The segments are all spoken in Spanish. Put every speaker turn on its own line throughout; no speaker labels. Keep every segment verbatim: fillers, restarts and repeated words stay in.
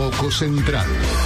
Foco Central.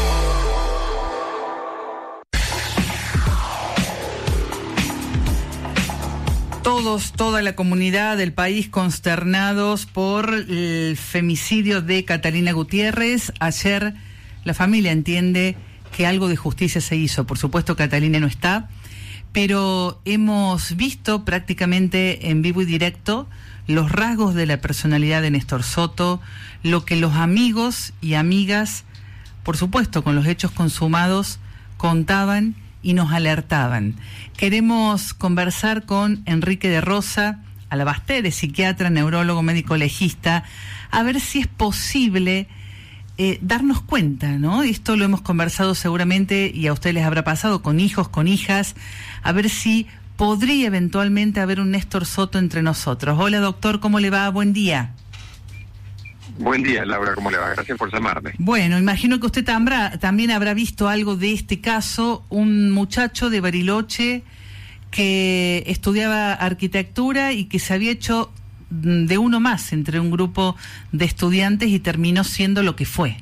Todos, toda la comunidad del país consternados por el femicidio de Catalina Gutiérrez. Ayer la familia entiende que algo de justicia se hizo. Por supuesto, Catalina no está, pero hemos visto prácticamente en vivo y directo los rasgos de la personalidad de Néstor Soto, lo que los amigos y amigas, por supuesto con los hechos consumados, contaban y nos alertaban. Queremos conversar con Enrique de Rosa Alabastere, psiquiatra, neurólogo, médico legista, a ver si es posible eh, darnos cuenta, ¿no? Esto lo hemos conversado seguramente y a ustedes les habrá pasado con hijos, con hijas, a ver si podría eventualmente haber un Néstor Soto entre nosotros. Hola doctor, ¿cómo le va? Buen día.
Buen día, Laura, ¿cómo le va? Gracias por llamarme.
Bueno, imagino que usted tambra, también habrá visto algo de este caso, un muchacho de Bariloche que estudiaba arquitectura y que se había hecho de uno más entre un grupo de estudiantes y terminó siendo lo que fue.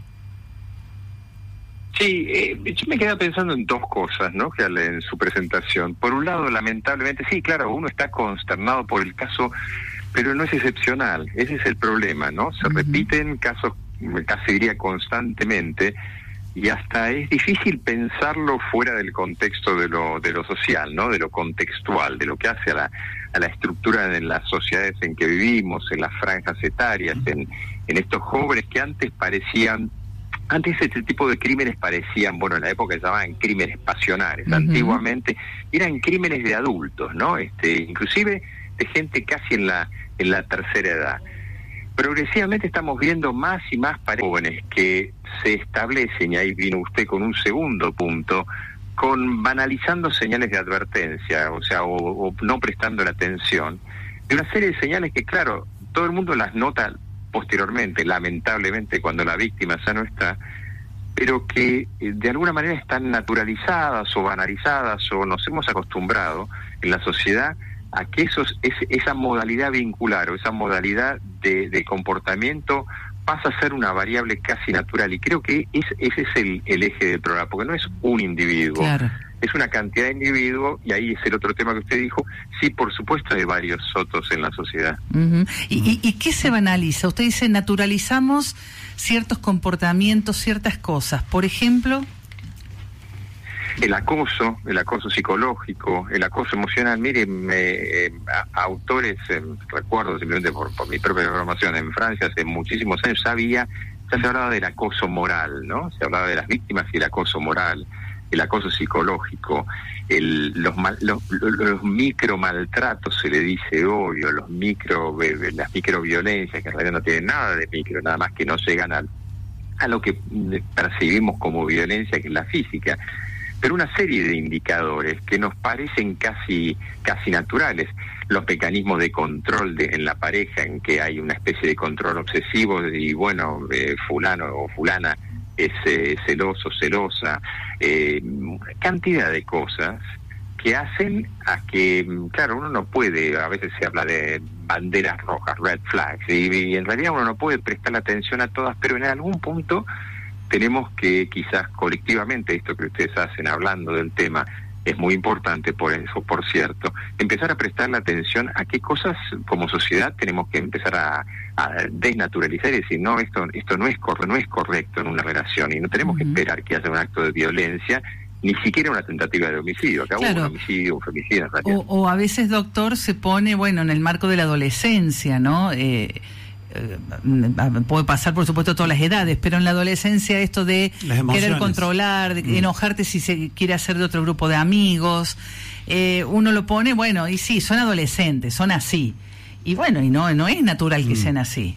Sí, eh, yo me quedé pensando en dos cosas, ¿no?, que en su presentación. Por un lado, lamentablemente, sí, claro, uno está consternado por el caso, pero no es excepcional, ese es el problema, ¿no? Se uh-huh. repiten casos, casi diría constantemente, y hasta es difícil pensarlo fuera del contexto de lo de lo social, ¿no? De lo contextual, de lo que hace a la a la estructura de las sociedades en que vivimos, en las franjas etarias, uh-huh. en, en estos jóvenes que antes parecían, antes este tipo de crímenes parecían, bueno, en la época se llamaban crímenes pasionales, uh-huh. antiguamente eran crímenes de adultos, ¿no? Este, inclusive de gente casi en la en la tercera edad. Progresivamente estamos viendo más y más parejas jóvenes que se establecen, y ahí vino usted con un segundo punto, con banalizando señales de advertencia, o sea, o, o no prestando la atención, de una serie de señales que, claro, todo el mundo las nota posteriormente, lamentablemente, cuando la víctima ya no está, pero que eh, de alguna manera están naturalizadas o banalizadas, o nos hemos acostumbrado en la sociedad a que esos, es, esa modalidad vincular o esa modalidad de, de comportamiento pasa a ser una variable casi natural, y creo que es, ese es el, el eje del programa, porque no es un individuo, claro. es una cantidad de individuos, y ahí es el otro tema que usted dijo, sí, por supuesto hay varios Sotos en la sociedad.
Uh-huh. ¿Y, y, ¿Y qué se banaliza? Usted dice, naturalizamos ciertos comportamientos, ciertas cosas, por ejemplo...
El acoso, el acoso psicológico, el acoso emocional. Miren, eh, autores, eh, recuerdo simplemente por, por mi propia formación en Francia, hace muchísimos años ya había, ya se hablaba del acoso moral, ¿no? Se hablaba de las víctimas y el acoso moral, el acoso psicológico, el, los, mal, los, los, los micro maltratos, se le dice hoy, o los micro, eh, las microviolencias, que en realidad no tienen nada de micro, nada más que no llegan al, a lo que percibimos como violencia, que es la física. Pero una serie de indicadores que nos parecen casi casi naturales. Los mecanismos de control de, en la pareja, en que hay una especie de control obsesivo y, bueno, eh, fulano o fulana es eh, celoso, celosa, eh, cantidad de cosas que hacen a que, claro, uno no puede, a veces se habla de banderas rojas, red flags, y, y en realidad uno no puede prestar atención a todas, pero en algún punto... tenemos que quizás colectivamente, esto que ustedes hacen hablando del tema, es muy importante por eso, por cierto, empezar a prestarle atención a qué cosas como sociedad tenemos que empezar a, a desnaturalizar y decir, no, esto esto no es correcto, no es correcto en una relación, y no tenemos uh-huh. que esperar que haya un acto de violencia, ni siquiera una tentativa de homicidio, acá claro. hubo un homicidio, un femicidio en realidad.
O, o a veces, doctor, se pone, bueno, en el marco de la adolescencia, ¿no?, eh... puede pasar por supuesto todas las edades, pero en la adolescencia esto de querer controlar, de mm. enojarte si se quiere hacer de otro grupo de amigos, eh, uno lo pone, bueno, y sí, son adolescentes, son así, y bueno, y no no es natural que mm. sean así.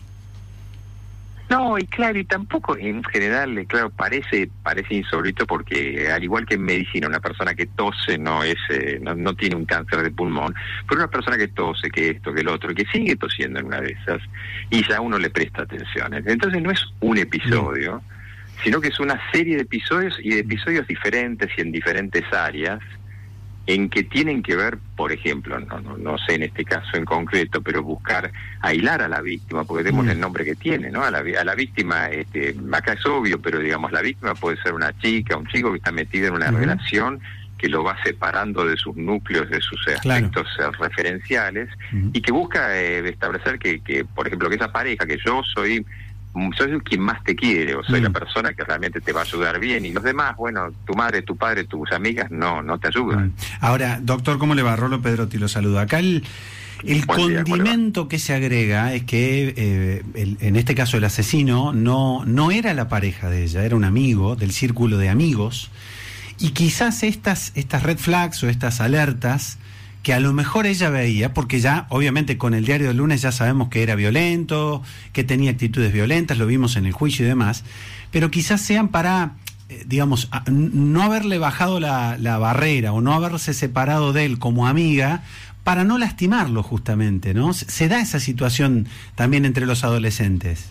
No, y claro, y tampoco en general, claro, parece parece insólito, porque al igual que en medicina, una persona que tose no es eh, no, no tiene un cáncer de pulmón, pero una persona que tose, que esto, que el otro, que sigue tosiendo en una de esas, y ya uno le presta atención. Entonces no es un episodio, sino que es una serie de episodios, y de episodios diferentes y en diferentes áreas, en que tienen que ver, por ejemplo, no, no, no sé en este caso en concreto, pero buscar aislar a la víctima, porque tenemos mm. el nombre que tiene, ¿no? A la, a la víctima, este, acá es obvio, pero digamos, la víctima puede ser una chica, un chico que está metido en una mm. relación que lo va separando de sus núcleos, de sus aspectos claro. referenciales, mm. y que busca eh, establecer que, que, por ejemplo, que esa pareja, que yo soy... soy quien más te quiere, o soy mm. la persona que realmente te va a ayudar bien, y los demás, bueno, tu madre, tu padre, tus amigas no no te ayudan.
Ahora, doctor, ¿cómo le va? Rolo Pedrotti lo saluda. Acá el, el condimento día, que se agrega es que, eh, el, en este caso el asesino, no, no era la pareja de ella, era un amigo del círculo de amigos, y quizás estas, estas red flags o estas alertas que a lo mejor ella veía, porque ya, obviamente, con el diario del lunes ya sabemos que era violento, que tenía actitudes violentas, lo vimos en el juicio y demás, pero quizás sean para, eh, digamos, a, no haberle bajado la, la barrera o no haberse separado de él como amiga, para no lastimarlo justamente, ¿no? Se da esa situación también entre los adolescentes.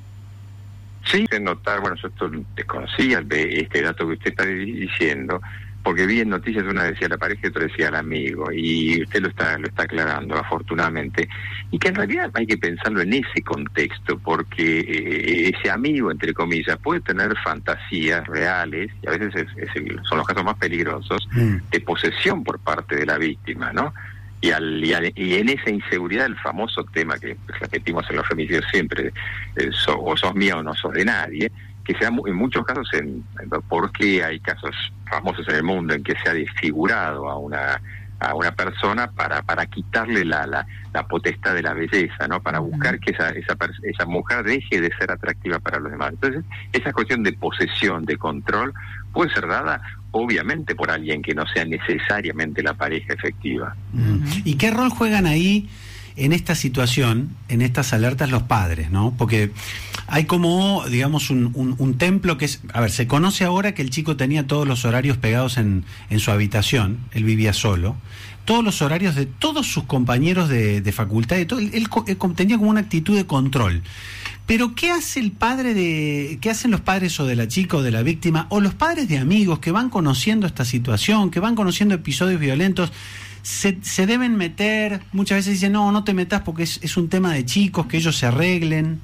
Sí, notar, bueno, yo esto desconocía este dato que usted está diciendo, porque vi en noticias, una decía la pareja y otra decía el amigo, y usted lo está lo está aclarando afortunadamente, y que en realidad hay que pensarlo en ese contexto, porque eh, ese amigo, entre comillas, puede tener fantasías reales, y a veces es, es el, son los casos más peligrosos, mm. de posesión por parte de la víctima, ¿no? Y, al, y, al, y en esa inseguridad, el famoso tema que repetimos en los femicidios siempre, eh, so, o sos mía o no sos de nadie, que se da en muchos casos, en, porque hay casos famosos en el mundo en que se ha desfigurado a una a una persona para para quitarle la la, la potestad de la belleza, ¿no? Para buscar que esa esa esa mujer deje de ser atractiva para los demás. Entonces, esa cuestión de posesión, de control, puede ser dada obviamente por alguien que no sea necesariamente la pareja efectiva.
Uh-huh. ¿Y qué rol juegan ahí en esta situación, en estas alertas, los padres, ¿no? Porque hay como, digamos, un, un, un templo que es... A ver, se conoce ahora que el chico tenía todos los horarios pegados en, en su habitación, él vivía solo, todos los horarios de todos sus compañeros de, de facultad, de todo, él, él, él tenía como una actitud de control. Pero ¿qué hace el padre de, qué hacen los padres o de la chica o de la víctima, o los padres de amigos que van conociendo esta situación, que van conociendo episodios violentos? Se, se deben meter, muchas veces dicen, no, no te metas porque es, es un tema de chicos, que ellos se arreglen.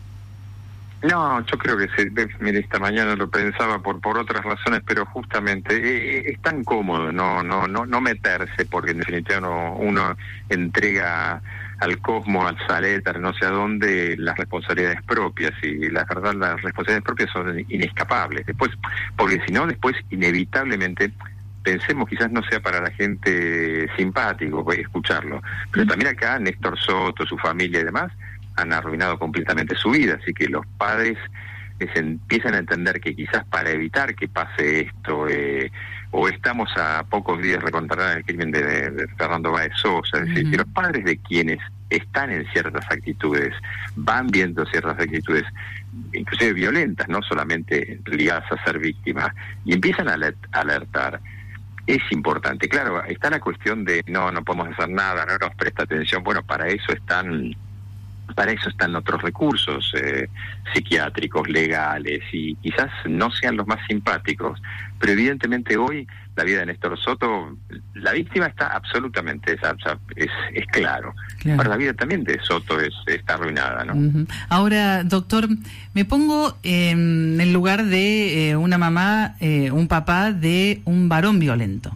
No, yo creo que se, mire, esta mañana lo pensaba por por otras razones, pero justamente eh, es tan cómodo no no no no meterse, porque en definitiva uno, uno entrega al cosmos, al Salétar, no sé a dónde, las responsabilidades propias, y la verdad las responsabilidades propias son inescapables. Después, porque si no, después inevitablemente, pensemos, quizás no sea para la gente simpático escucharlo, pero también acá Néstor Soto, su familia y demás han arruinado completamente su vida, así que los padres se empiezan a entender que quizás para evitar que pase esto, eh, o estamos a pocos días, recontarán el crimen de, de, de Fernando Báez Sosa, es decir, uh-huh. que los padres de quienes están en ciertas actitudes, van viendo ciertas actitudes, inclusive violentas, no solamente ligadas a ser víctimas, y empiezan a alertar. Es importante, claro, está la cuestión de no, no podemos hacer nada, no nos presta atención, bueno, para eso están... Para eso están otros recursos eh, psiquiátricos, legales, y quizás no sean los más simpáticos, pero evidentemente hoy la vida de Néstor Soto, la víctima está absolutamente, es, es, es claro. claro. Para la vida también de Soto es, está arruinada, ¿no?
Uh-huh. Ahora, doctor, me pongo en el lugar de eh, una mamá, eh, un papá de un varón violento.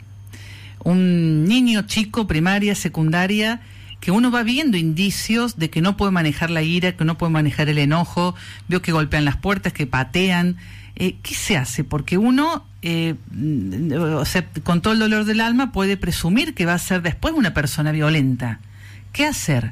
Un niño chico, primaria, secundaria, que uno va viendo indicios de que no puede manejar la ira, que no puede manejar el enojo, veo que golpean las puertas, que patean. Eh, ¿Qué se hace? Porque uno, eh, o sea, con todo el dolor del alma, puede presumir que va a ser después una persona violenta. ¿Qué hacer?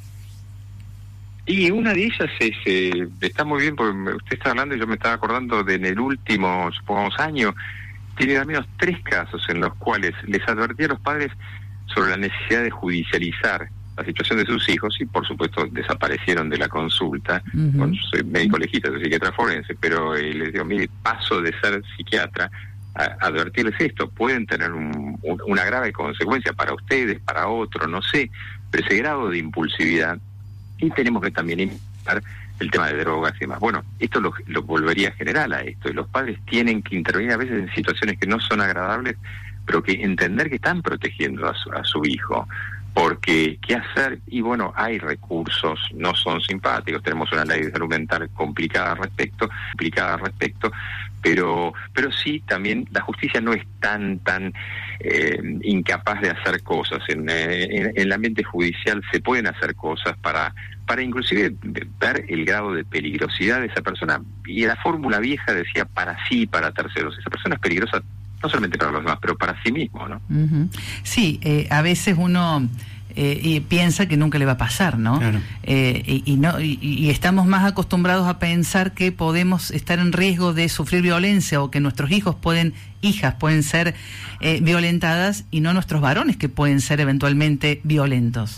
Y una de ellas es, eh, está muy bien, porque usted está hablando y yo me estaba acordando de en el último, supongamos, año, tiene al menos tres casos en los cuales les advertí a los padres sobre la necesidad de judicializar la situación de sus hijos, y por supuesto desaparecieron de la consulta. Uh-huh. Bueno, soy médico legista, soy psiquiatra forense, pero eh, les digo, mire, paso de ser psiquiatra a advertirles esto, pueden tener un, un, una grave consecuencia para ustedes, para otros, no sé, pero ese grado de impulsividad, y tenemos que también impulsar el tema de drogas y demás. Bueno, esto lo, lo volvería general a esto, y los padres tienen que intervenir a veces en situaciones que no son agradables, pero que entender que están protegiendo a su, a su hijo. Porque, ¿qué hacer? Y bueno, hay recursos, no son simpáticos, tenemos una ley de salud mental complicada al respecto, complicada al respecto, pero pero sí, también la justicia no es tan, tan eh, incapaz de hacer cosas. En, en, en el ambiente judicial se pueden hacer cosas para, para inclusive ver el grado de peligrosidad de esa persona. Y la fórmula vieja decía para sí y para terceros. Esa persona es peligrosa no solamente para los demás, pero para sí mismo, ¿no? Uh-huh.
Sí, eh, a veces uno eh, y piensa que nunca le va a pasar, ¿no?
Claro.
Eh, y, y no y, y estamos más acostumbrados a pensar que podemos estar en riesgo de sufrir violencia o que nuestros hijos pueden, hijas pueden ser eh, violentadas y no nuestros varones que pueden ser eventualmente violentos.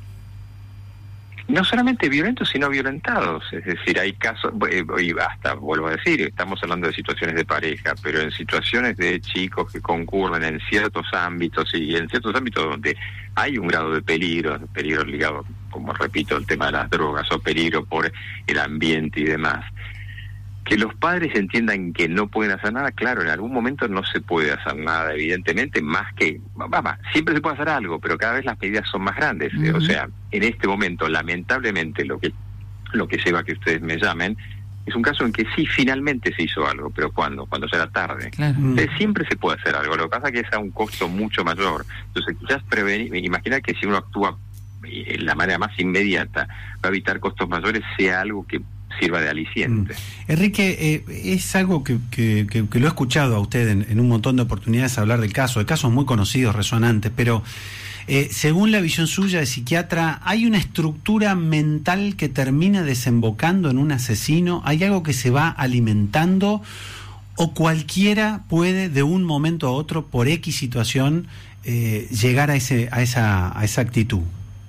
No solamente violentos, sino violentados. Es decir, hay casos, y hasta vuelvo a decir, estamos hablando de situaciones de pareja, pero en situaciones de chicos que concurren en ciertos ámbitos y en ciertos ámbitos donde hay un grado de peligro, peligro ligado, como repito, el tema de las drogas o peligro por el ambiente y demás. Que los padres entiendan que no pueden hacer nada, claro, en algún momento no se puede hacer nada, evidentemente, más que, vamos, siempre se puede hacer algo, pero cada vez las medidas son más grandes. Uh-huh. O sea, en este momento, lamentablemente, lo que lo que lleva a que ustedes me llamen, es un caso en que sí, finalmente se hizo algo, pero ¿cuándo? Cuando ya era tarde. Claro. Entonces, siempre se puede hacer algo, lo que pasa es que es a un costo mucho mayor. Entonces, quizás prevenir, imaginar que si uno actúa de la manera más inmediata, va a evitar costos mayores, sea algo que sirva de aliciente.
Mm. Enrique, eh, es algo que, que, que, que lo he escuchado a usted en, en un montón de oportunidades hablar del caso, de casos muy conocidos, resonantes, pero eh, según la visión suya de psiquiatra, ¿hay una estructura mental que termina desembocando en un asesino? ¿Hay algo que se va alimentando? ¿O cualquiera puede de un momento a otro, por X situación, eh, llegar a, ese, a, esa, a esa actitud?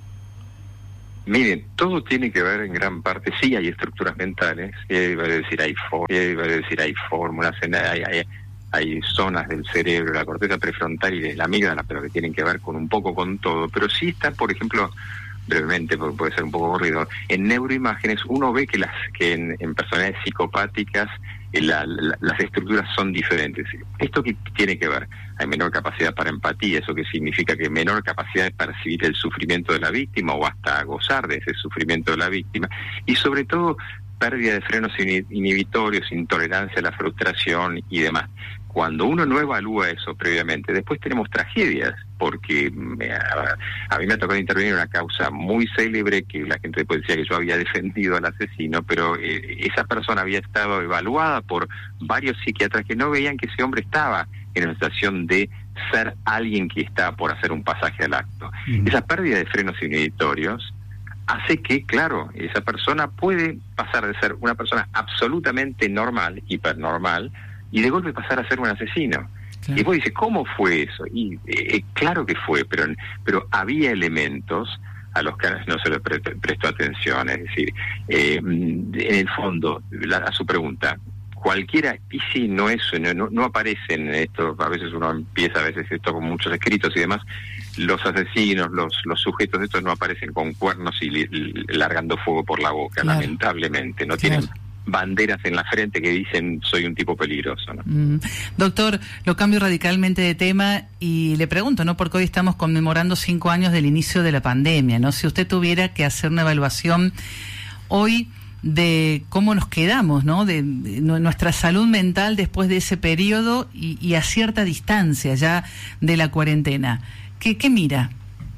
Miren, todo tiene que ver en gran parte, sí hay estructuras mentales, sí, va a decir hay, for, sí, va a decir hay fórmulas, hay, hay, hay zonas del cerebro, la corteza prefrontal y la amígdala, pero que tienen que ver con un poco con todo, pero sí está, por ejemplo, brevemente, porque puede ser un poco aburrido, en neuroimágenes uno ve que las que en, en personalidades psicopáticas la, la, las estructuras son diferentes. ¿Esto qué tiene que ver? Hay menor capacidad para empatía, eso que significa que menor capacidad de percibir el sufrimiento de la víctima o hasta gozar de ese sufrimiento de la víctima, y sobre todo pérdida de frenos inhibitorios, intolerancia a la frustración y demás. Cuando uno no evalúa eso previamente, después tenemos tragedias, porque me, a, a mí me ha tocado intervenir en una causa muy célebre que la gente después decía que yo había defendido al asesino, pero eh, esa persona había estado evaluada por varios psiquiatras que no veían que ese hombre estaba en una situación de ser alguien que está por hacer un pasaje al acto. Mm. Esa pérdida de frenos inhibitorios hace que, claro, esa persona puede pasar de ser una persona absolutamente normal, hipernormal, y de golpe pasar a ser un asesino. Claro. Y vos dices, ¿cómo fue eso? Y eh, claro que fue, pero pero había elementos a los que no se le pre prestó atención. Es decir, eh, en el fondo, la, a su pregunta, cualquiera, y sí, no es, no, no, no aparecen esto, a veces uno empieza a veces esto con muchos escritos y demás, los asesinos, los los sujetos de estos no aparecen con cuernos y li, li, largando fuego por la boca, claro. Lamentablemente, no claro. Tienen banderas en la frente que dicen soy un tipo peligroso, ¿no?
Mm. Doctor, lo cambio radicalmente de tema y le pregunto, ¿no? Porque hoy estamos conmemorando cinco años del inicio de la pandemia, ¿no? Si usted tuviera que hacer una evaluación hoy de cómo nos quedamos, ¿no? De, de nuestra salud mental después de ese periodo y, y a cierta distancia ya de la cuarentena, ¿qué, qué mira?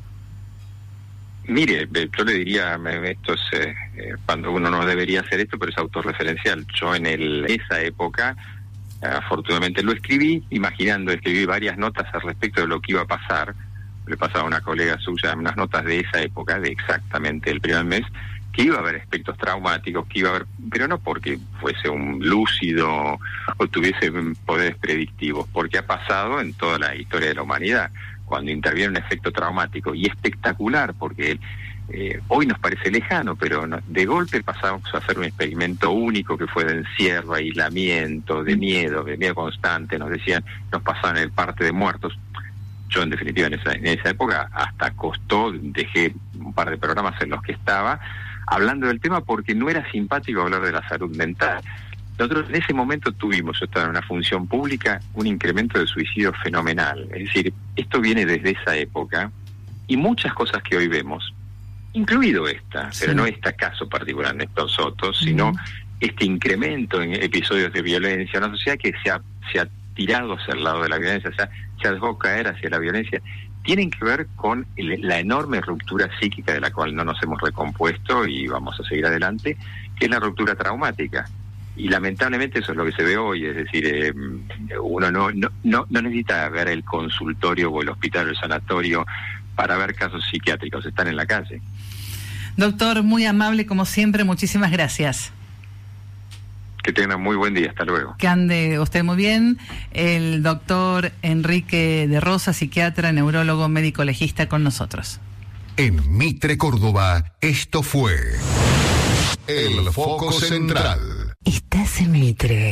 Mire, yo le diría, esto es eh, cuando uno no debería hacer esto, pero es autorreferencial. Yo en el, esa época, eh, afortunadamente lo escribí, imaginando, escribí varias notas al respecto de lo que iba a pasar. Le pasaba a una colega suya unas notas de esa época, de exactamente el primer mes, que iba a haber aspectos traumáticos, que iba a haber, pero no porque fuese un lúcido o tuviese poderes predictivos, porque ha pasado en toda la historia de la humanidad. Cuando interviene un efecto traumático y espectacular, porque eh, hoy nos parece lejano, pero no, de golpe pasamos a hacer un experimento único que fue de encierro, aislamiento, de miedo, de miedo constante, nos decían, nos pasaban el parte de muertos. Yo en definitiva en esa, en esa época hasta costó, dejé un par de programas en los que estaba hablando del tema porque no era simpático hablar de la salud mental. nosotros en ese momento tuvimos, yo estaba en una función pública, un incremento de suicidio fenomenal. Es decir, esto viene desde esa época y muchas cosas que hoy vemos, incluido esta, sí. pero no este caso particular de Néstor Soto, sino mm. este incremento en episodios de violencia, una sociedad que se ha, se ha tirado hacia el lado de la violencia, se ha, se ha dejado caer hacia la violencia, tienen que ver con el, la enorme ruptura psíquica de la cual no nos hemos recompuesto y vamos a seguir adelante, que es la ruptura traumática. Y lamentablemente eso es lo que se ve hoy, es decir, eh, uno no, no, no, no necesita ver el consultorio o el hospital o el sanatorio para ver casos psiquiátricos, están en la calle.
Doctor, muy amable como siempre, muchísimas gracias.
Que tengan muy buen día, hasta luego.
Que ande usted muy bien. El doctor Enrique de Rosa, psiquiatra, neurólogo, médico legista con nosotros.
En Mitre, Córdoba, esto fue El Foco Central.
Estás en Mitre.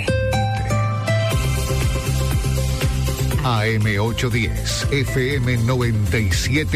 A M ochocientos diez, F M noventa y siete.